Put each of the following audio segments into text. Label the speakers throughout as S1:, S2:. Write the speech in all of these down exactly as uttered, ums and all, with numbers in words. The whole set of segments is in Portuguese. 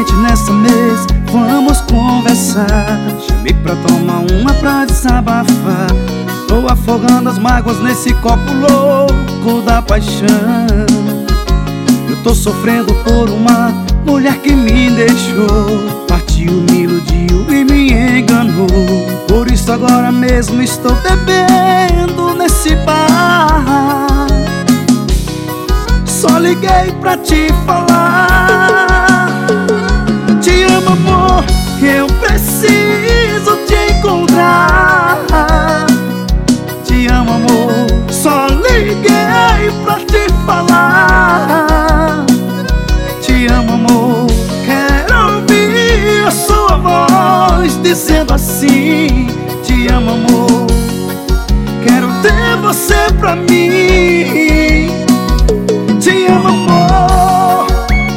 S1: sente nessa mesa, vamos conversar. Chamei pra tomar uma pra desabafar. Tô afogando as mágoas nesse copo louco da paixão. Eu tô sofrendo por uma mulher que me deixou, partiu, me iludiu e me enganou. Por isso agora mesmo estou bebendo nesse bar. Só liguei pra te falar: te amo, amor, eu preciso te encontrar. Te amo, amor, só liguei pra te falar. Te amo, amor, quero ouvir a sua voz dizendo assim: te amo, amor, quero ter você pra mim. Te amo, amor.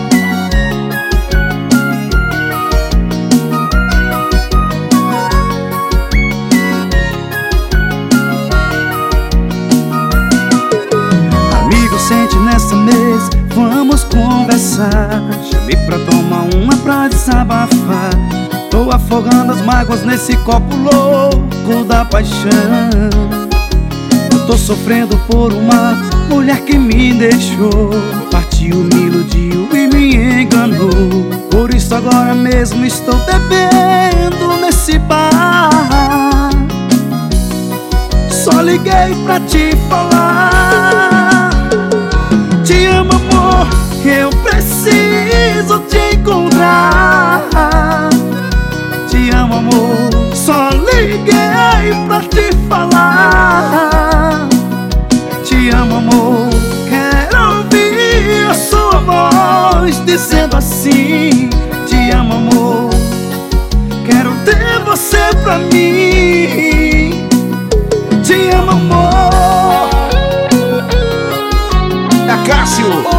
S1: Amigo, sente nessa mesa, vamos conversar. Chamei pra tomar uma pra desabafar. Tô afogando as mágoas nesse copo louco da paixão. Eu tô sofrendo por uma mulher que me deixou, partiu, me iludiu e me enganou. Por isso agora mesmo estou bebendo nesse bar. Só liguei pra te falar: te amo, amor, eu preciso te encontrar. Te amo, amor, só liguei pra te falar. Te amo, amor, quero ouvir a sua voz dizendo assim: te amo, amor, quero ter você pra mim. Te amo, amor.
S2: É Cássio.